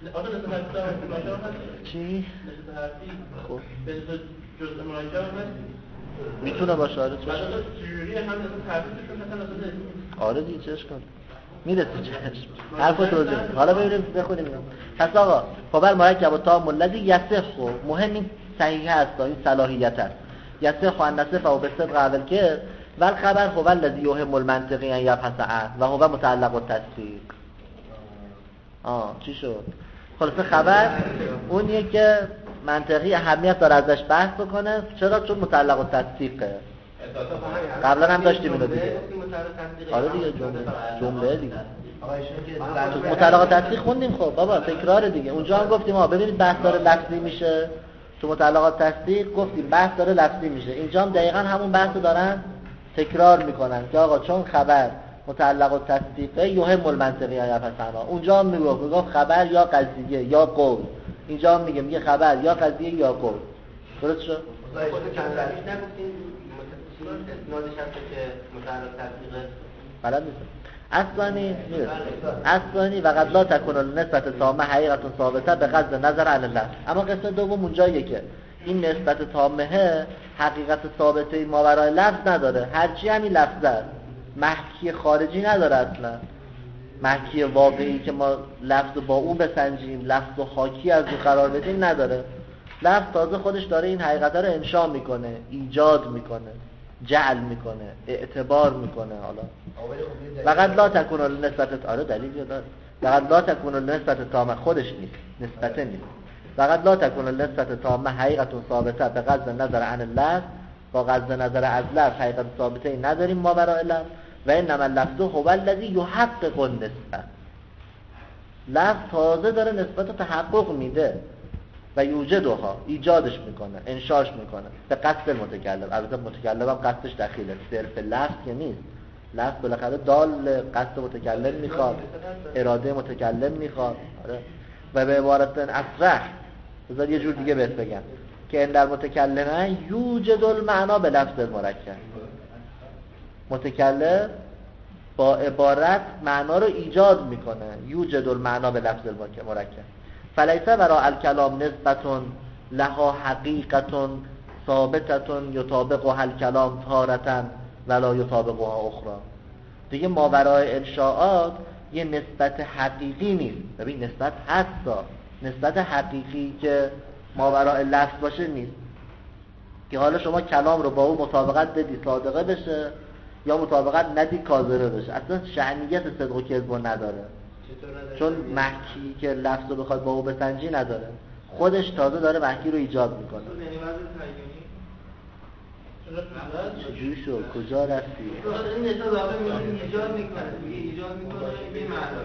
چی؟ خب میتونه باشه آره چشم آره دیگه چشم کن میرسی چشم حرف رو توضیح حالا ببینیم بخونیم پس آقا خب المرکب و تام الذی یصح مهم این صحیح هست این صلاحیت هست یصح ان نصفه بالصدق قبل که ول خبر هو الذی یهم المنطقی ان یبحث عنه و هو متعلق التصدیق. آه چی شد؟ خلاصه خبر اونیه که منطقی اهمیت داره ازش بحث بکنه چرا؟ چون متعلق التصدیقه. قبلا هم داشتیم اینو دیگه آره دیگه جمله جمله دیگه متعلق التصدیق خوندیم. خب بابا تکرار دیگه اونجا هم گفتیم ها ببینید بحث داره لفظی میشه تو متعلق تصدیق گفتیم بحث داره لفظی میشه اینجا هم دقیقاً همون بحث رو دارن تکرار میکنن که آقا چون خبر متعلق التصدیقه یهم المنطقی یا پسنا اونجا هم میگفت میگفت خبر یا قضیه یا قول اینجا هم میگه میگه خبر یا قضیه یا قول درست شد؟ خود چند روش نگفتیم اسنادش هست که متعلق تصدیقه بلد نیستم اصلانی میرسه اصلانی و قد لا تکون نسبت تامه حقیقت ثابته به غض نظر عن الله. اما قسم دوم اونجاییه که این نسبت تامه حقیقت ثابته ماورای لفظ نداره هرچی همین لفظ است محکی خارجی نداره اصلا محکی واقعی که ما لفظ با اون بسنجیم لفظ و حاکی از اون قرار بدیم نداره لفظ تازه خودش داره این حقیقت رو انشا میکنه، ایجاد میکنه، جعل میکنه، اعتبار میکنه. حالا فقط لا تکون نسبت آره دلیل داره. فقط لا تکون نسبت تامه خودش نیست، نسبت نیست. فقط لا تکون نسبت تامه حقیقت ثابته به غض نظر عن اللفظ، با غض نظر از لفظ حقیقت ثابته ای نداریم ما برای لفظ. و انما اللفظ هو الذی یحقق النسبت. لفظ تازه داره نسبت رو تحقق میده و یوجدها، ایجادش میکنه، انشاش میکنه به قصد متکلم. البته متکلم هم قصدش دخیله، صرف لفظ که نیست. لفظ بالاخره دال قصد متکلم میخواد، اراده متکلم میخواد. آره. و به عبارت اصرح بذار یه جور دیگه بهت بگم که ان در متکلمه یوجد المعنا به لفظ مرکب. متکلم با عبارت معنا رو ایجاد میکنه، یوجد المعنا به لفظ مرکب. فلیس برای الکلام نسبتون لها حقیقتون ثابتتون یطابقها الکلام تارتن ولا یطابقها اخرى. دیگه ماورای انشاءات یه نسبت حقیقی نیست. ببین نسبت هستا، نسبت حقیقی که ماورای لفظ باشه نیست، که حالا شما کلام رو با اون مطابقت بدی صادقه بشه یا مطابقت ندی کاذبه بشه، اصلا شأنیت صدق و کذب نداره. چون محکی که لفظ رو بخواد با او بسنجی نداره، خودش تازه داره محکی رو ایجاد میکنه. چجوری شد؟ کجا رفتی؟ این نسبت واقعا ایجاد میکنه، ایجاد میکنه به معنا.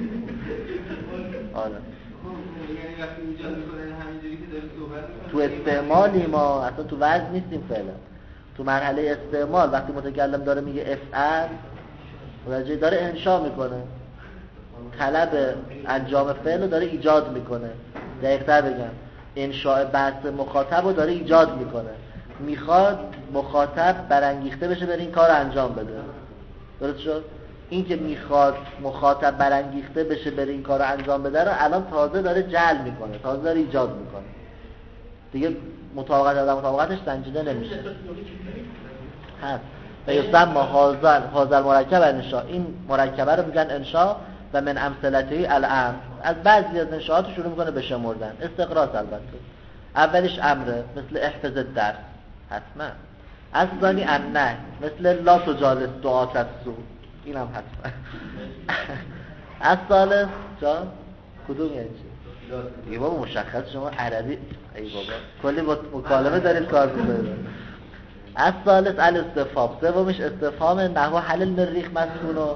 آره. یعنی وقتی ایجاد میکنه همینجوری که داره صحبت میکنه. تو استعمالی ما اصلا تو وضع نیستیم فعلا. تو مرحله استعمال وقتی متکلم داره میگه افعل، متوجه داره انشا میکنه، طلب انجام فعل رو داره ایجاد میکنه. دقیق‌تر بگم انشاء بحث مخاطب رو داره ایجاد میکنه، میخواد مخاطب برانگیخته بشه بره این کار رو انجام بده. درست شد؟ این که میخواد مخاطب برانگیخته بشه بره این کار رو انجام بده رو الان تازه داره جعل میکنه، تازه داره ایجاد میکنه. دیگه مطابقت از مطابقتش سنجیده نمیشه. هست و یسمى حاضر حاضر مرکب انشا. این مرکبه رو میگن انشا و من امثلته الامر. از بعضی از انشاءات شروع میکنه به شمردن، استقراض البته. اولیش امره مثل احفظ الدرس حتما. اصلانی النهی مثل لا تجالس دعات السوء، این هم حتما. الثالث جان کدوم یعنی چی؟ ای بابا مشخص شما عربی ای بابا کلی با مکالمه دارید کار میکنید. الثالث الاستفهام. سومش استفهام نحو حل المریخ مسکونو.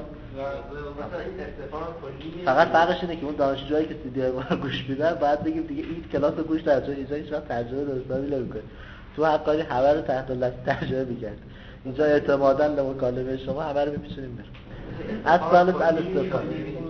فقط فرقش اینه که اون دانشجوهایی که سی دی ما گوش میدن باید بگیم دیگه این کلاس رو گوش ندید، چون اینجا هیچ وقت ترجمه درستابی نمیکنه. تو حقاری همه رو تحت لفظ ترجمه میکنه. اینجا اعتمادا به مکالمه شما همه رو میپیچونیم بریم. الثالث الاستفهام.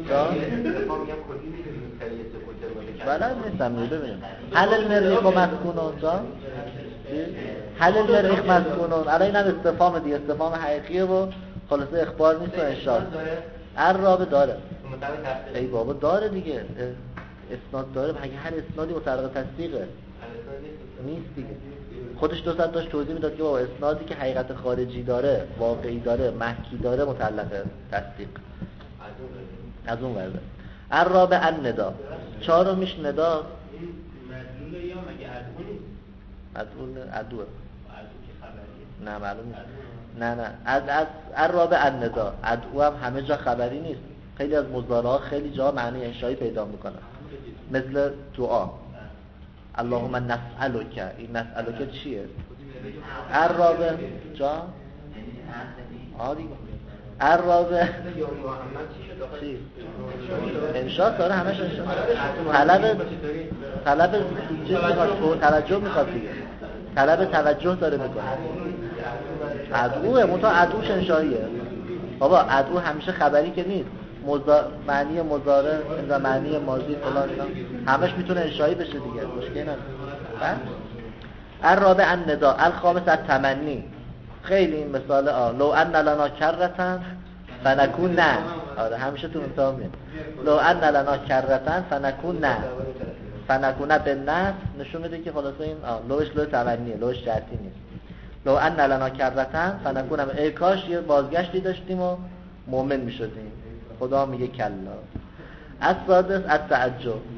بلد نیستم ببینیم. حل المریخ مسکونون جا حل المریخ مسکونون. الان اینم استفهام دیگه، استفهام حقیقیه و خلاصه اخبار نیست و انشاء. عرابه داره. ای بابا داره دیگه، اسناد داره. مگه هر اسنادی متعلق تصدیقه؟ نیست دیگه. خودش دو ساعت داشت توضیح میداد که بابا اسنادی که حقیقت خارجی داره، واقعی داره، محکی داره، متعلق تصدیق. از اون ورده. عرابه الندا. چهارمیش ندا. این مدلول یا مگه عدو نیست؟ عدو عدوه. عدو که خبریه؟ نه معلوم نیست. نه نه از از عرابه الندا. عدو هم همه جا خبری نیست. خیلی از مضارعات خیلی جا معنی انشایی پیدا میکنه. مثل دعا اللهم نسألک. این نسألک چیه؟ عرابه جا آدی عرابه چی؟ انشاء داره همش انشاء. طلب طلب چیز میخواد، توجه میخواد دیگه. طلب توجه داره میکنه. عدوه منتها عدوش انشاییه. بابا عدو همیشه خبری که نیست. مزا... معنی مضارع و معنی ماضی فلان همش میتونه انشایی بشه دیگه، مشکلی نداره. الرابع الندا. الخامس التمنی. خیلی این مثال آ لو ان لنا کرتن فنکون نه. آره همیشه تو امتحان میاد لو ان لنا کرتن فنکون نه. فنکونه به نه نشون میده که خلاصه این آ لوش لو تمنیه، لوش شرطی نیست. لو ان لنا کرتن فنکون ای کاش یه بازگشتی داشتیم و مؤمن میشدیم. خدا میگه کلا. السادس التعجب.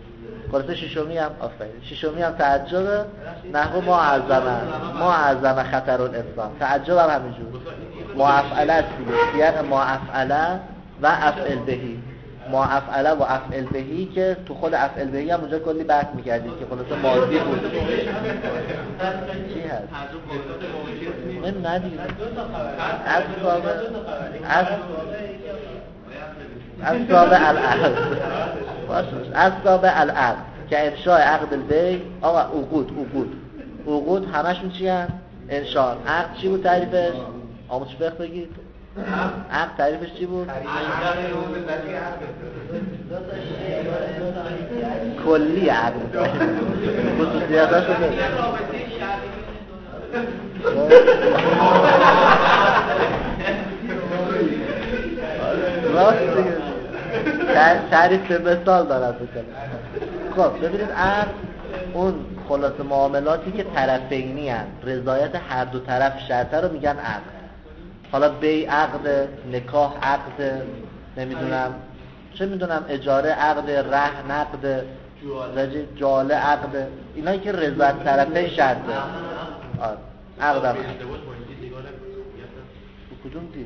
خلاصه ششمی هم آفرین ششمی هم تعجب نحو ما عظمه ما عظمه خطر الانسان تعجب هم همینجور ما افعله است دیگه سیاق ما افعله و افعل بهی ما افعله و افعل بهی که تو خود افعل بهی هم اونجا کلی بحث میکردیم که خلاصه ماضی بود چی هست؟ من ندیگه از صابه از از صابه العقد از صابه العقد که انشاء عقد البی آقا عقود عقود عقود همشون چی هم؟ انشاء عقد چی بود تعریفش؟ آموزش فقه بگید عقد تعریفش چی بود؟ کلی عقد خصوصیاتاش رو بگید راست دیگه تعریف به مثال دارد بکنه. خب ببینید عقد اون خلاصه معاملاتی که طرفینی هست رضایت هر دو طرف شرطه رو میگن عقد. حالا بیع عقد، نکاح عقد، نمیدونم چه میدونم اجاره عقد، رهن عقد، جاله عقد، اینایی که رضایت طرفین شرطه آره عقد هم کدوم دید؟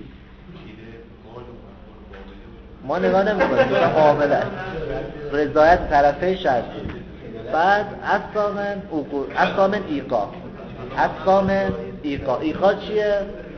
ما نگاه نمی‌کنیم تو معامله رضایت طرفین شرطه. بعد اصامن عقود اصامن ایقا اصامن ایقا ایقا چیه؟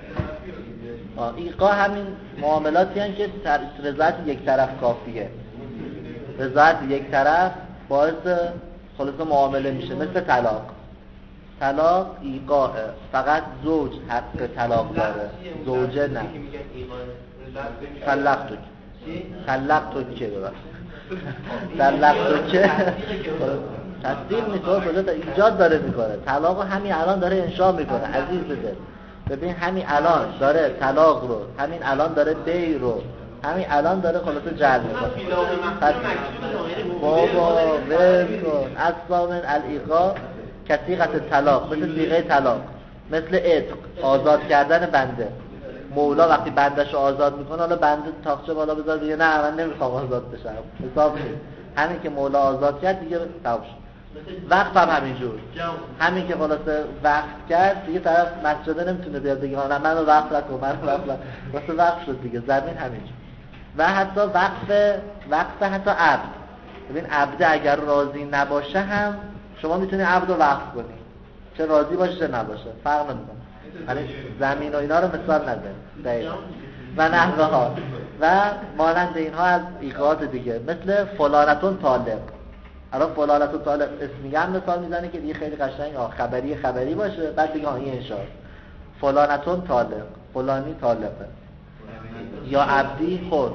ایقا همین معاملاتی هستند که رضایت یک طرف کافیه رضایت یک طرف باعث خلاصه معامله میشه مثل طلاق طلاق ایقاه فقط زوج حق طلاق داره زوجه نه طلق تو طلق تو که ببخشید طلق تو که تصدیق میکنه ایجاد داره میکنه طلاق همین الان داره انشاء میکنه عزیز بده ببین همین الان داره طلاق رو همین الان داره بیع رو همین الان داره خلاصه جلب میکنه بابا ول کن اصلا الایقا کثیقت طلاق مثل صیغه طلاق مثل عتق آزاد کردن بنده مولا وقتی بندش رو آزاد میکنه حالا بنده تاقچه بالا بذار دیگه نه من نمیخوام آزاد بشم حساب نیست همین که مولا آزاد کرد دیگه تمام شد. وقف هم همینجور همین که خلاصه وقف کرد دیگه طرف مسجده نمیتونه بیاد بگه نه منو وقف نکن منو وقف نکن واسه وقف شد دیگه زمین همینجور. و حتی وقف وقف حتی عبد ببین عبد اگر راضی نباشه هم شما میتونی عبد رو وقف کنی چه راضی باشه چه نباشه فرق نمیکنه یعنی زمین و اینا رو مثال نزنید دقیقاً و نحوه ها و مانند اینها از ایقاعات دیگه مثل فلانتون طالب الان فلانتون طالب اسمی هم مثال میزنه که دیگه خیلی قشنگ خبری خبری باشه بعد دیگه این انشاء فلانتون طالب فلانی طالبه یا عبدی خود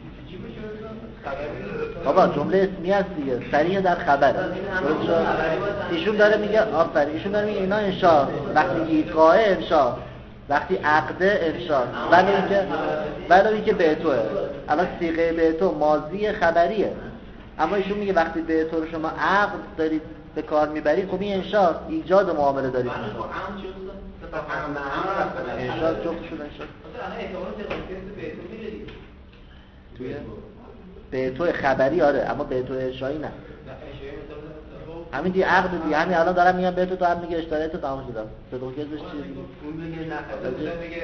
بابا جمله اسمی هست دیگه صریح در خبره ایشون داره میگه آفرین ایشون داره میگه اینا انشاء وقتی ایقاع انشاء وقتی عقده انشاء ولی اینکه ولی اینکه به توه الان صیغه به تو ماضی خبریه اما ایشون میگه وقتی به تو رو شما عقد دارید به کار میبرید خب این انشاء ایجاد معامله دارید انشاء جفت شد انشاء توی به تو خبری آره اما به تو انشایی نه همین دی عقد دی همین الان دارم میگم به تو تو هم میگه اشتراطی تو تمام شدم صدق کسش چیه اون میگه نه خلاص میگه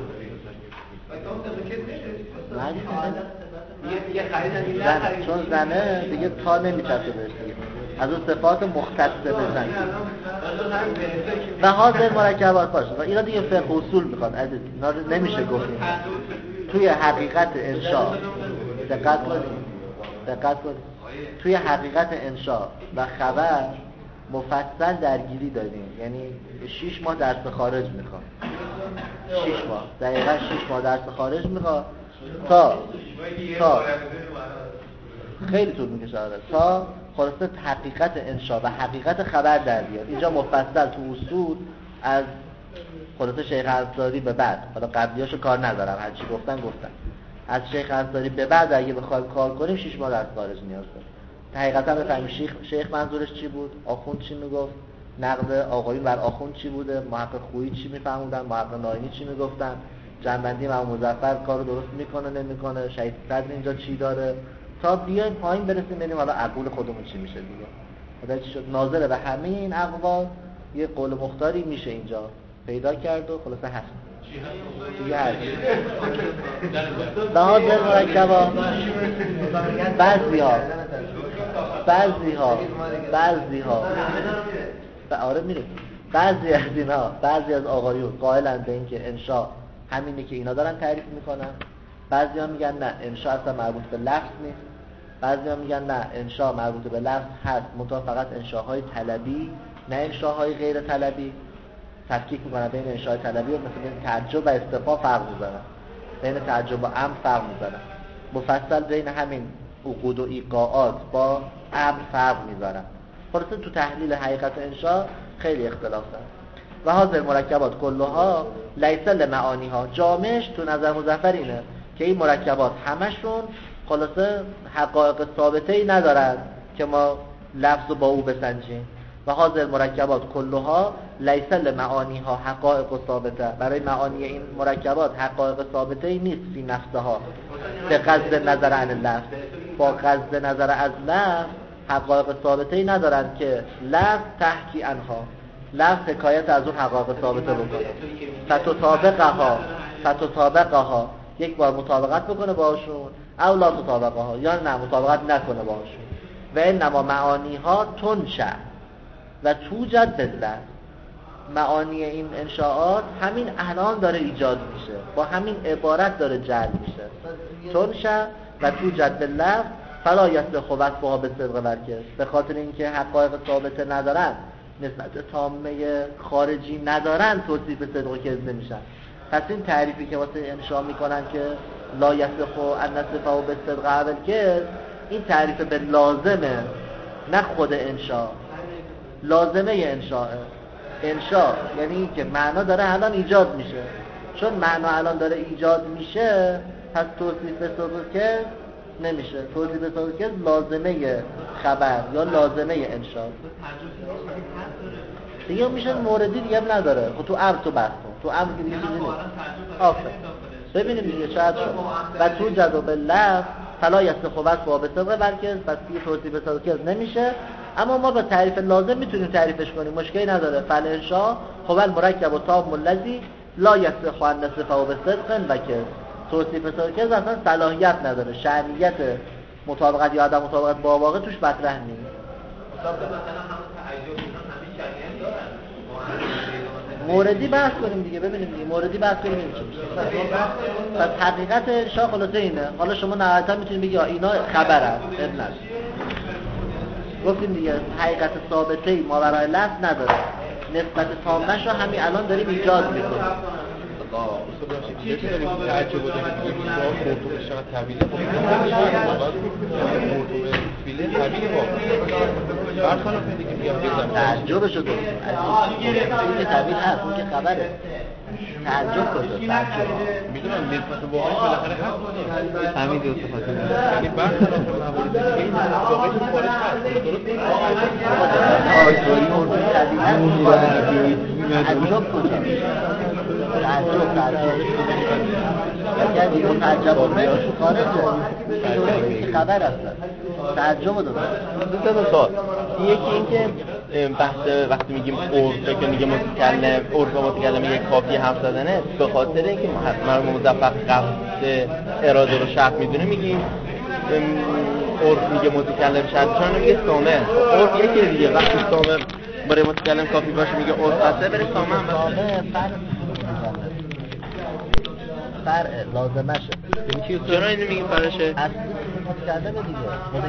میگه میگه خریدن زن چون زنه دیگه تا نمیچسبه بهش دیگه از اون صفات مختص به زن و حاضر مرکبات باشه و اینا دیگه فقه اصول میخواد عزیز اینا نمیشه گفت توی حقیقت انشاء دقت کنید دقت کنید توی حقیقت انشاء و خبر مفصل درگیری داریم یعنی شش ماه درس خارج میخواد شش ماه دقیقا شش ماه درس خارج میخواد تا تا خیلی طول میکشه تا خلاصه حقیقت انشاء و حقیقت خبر در بیاد اینجا مفصل تو اصول از خلاصه شیخ انصاری به بعد حالا قبلیاشو کار ندارم هرچی گفتن گفتن از شیخ انصاری به بعد اگه بخوایم کار کنیم شش ماه درس خارج نیاز داریم حقیقتا بفهمیم شیخ شیخ منظورش چی بود آخوند چی میگفت نقد آقایون بر آخوند چی بوده محقق خویی چی میفهموندن محقق ناینی چی میگفتن جنبندی امام مظفر کارو درست میکنه نمیکنه شهید صدر اینجا چی داره تا بیایم پایین برسیم ببینیم حالا عقول خودمون چی میشه دیگه. خدا چی شد ناظر به همه این اقوال یه قول مختاری میشه اینجا پیدا کرد و خلاصه هست دیگه هست لحاظ مرکبات بعضی ها بعضی ها بعضی ها آره میره بعضی از اینا بعضی از آقایون قائلن به این که انشاء همینه که اینا دارن تعریف میکنن، بعضی ها میگن نه انشاء اصلا مربوط به لفظ نیست، بعضی ها میگن نه انشاء مربوط به لفظ هست منتها فقط انشاءهای طلبی نه انشاءهای غیر طلبی. تفکیک میکنن بین انشاء طلبی و مثل بین تعجب و استفهام فرق میذارن، بین تعجب و امر فرق میذارن، مفصل بین همین عقود و ایقاعات با امر فرق میذارن. خلاصه تو تحلیل حقیقت انشاء خیلی اختلاف داره. و حاضر مرکبات کلها لیس لمعانیها، جامعش تو نظر مظفر اینه که این مرکبات همشون خلاصه حقایق ثابته‌ای ندارن که ما لفظ با او بسنجیم. و حاضر مرکبات کلها لیس لمعانیها حقایق ثابته، برای معانی این مرکبات حقایق ثابته‌ای نیست فی نفسها به قصد نظر عن اللفظ، با قصد نظر از لفظ حقایق ثابته‌ای ندارن که لفظ تحکی عنها، لفظ حکایت از اون حقایق ثابته بکنه. فتطابقها فتطابقها یک بار مطابقت بکنه باشون او لا تطابقها یا نه مطابقت نکنه باشون. و انما معانیها تنشأ و توجد باللفظ، معانی این انشاءات همین الان داره ایجاد میشه، با همین عبارت داره جلب میشه. تنشأ و توجد باللفظ فلا یصح وصفها بالصدق والکذب، به خاطر اینکه حقایق ثابته ندارن نسبت تامه خارجی ندارن توصیف صدق و کذب نمیشن. پس این تعریفی که واسه انشاء میکنن که لا یصح ان نصفه بالصدق والکذب، این تعریف به لازمه نه خود انشاء، لازمه انشاء. انشاء یعنی که معنا داره الان ایجاد میشه، چون معنا الان داره ایجاد میشه پس توصیف صدق و کذب نمیشه. توصیف صدق و کذب لازمه خبر یا لازمه انشاء دیگه میشه، موردی دیگه هم نداره. خب تو امر تو بحث کن، تو امر دیگه چیزی نیست. آفر ببینیم دیگه شاید شد و تو جذب باللفظ فلا یصح وصفها بالصدق والکذب، پس دیگه توصیف صدق و کذب نمیشه. اما ما با تعریف لازم میتونیم تعریفش کنیم، مشکلی نداره. فل انشاء هو المرکب التام الذی لا یصح ان نصفه بالصدق والکذب، توصیف صدق و کذب اصلا صلاحیت نداره، شأنیت مطابقت یا عدم مطابقت با واقع توش مطرح نیست. موردی بحث کنیم دیگه، ببینیم دیگه موردی بحث کنیم چی میشه. پس حقیقت انشاء خلاصه اینه. حالا شما نهایتا میتونید بگید اینا خبر است، ابن است. گفتیم دیگه حقیقت ثابته ای ما برای لفظ نداره، نسبت تامش رو همین الان داریم ایجاد میکنیم. یه چیزی که تعجب بوده که میگه مرتبط شما طویله خب مرتبط فیله طویله با برخلاف دیگه میگم بزنم تعجب شده این طویل هست، اون که خبره. تعجب کجا؟ تعجب میدونم نسبت واقعی بالاخره هست همین دو صفات یعنی برخلاف موارد دیگه واقعی تو خارج هست درست آیدوری مرتبط تعجب کجا؟ تعجب تعجب اگر دیگه تعجب آمد خارجه خبر هست تعجب داره. دو تا سوال، یکی این که بحث وقتی میگیم عرفه که میگه متکلم عرف و متکلم یک کافی حرف زدنه، به خاطر اینکه مرحوم مظفر قصد اراده رو شرط میدونه میگیم عرف میگه متکلم شرط، چون میگه سامع عرف یکی دیگه وقتی سامع برای متکلم کافی باشه میگه عرف قصده برای سامع هم فرع لازمشه. چرا اینو میگیم فرشه؟ اصلی متکلمه دیگه.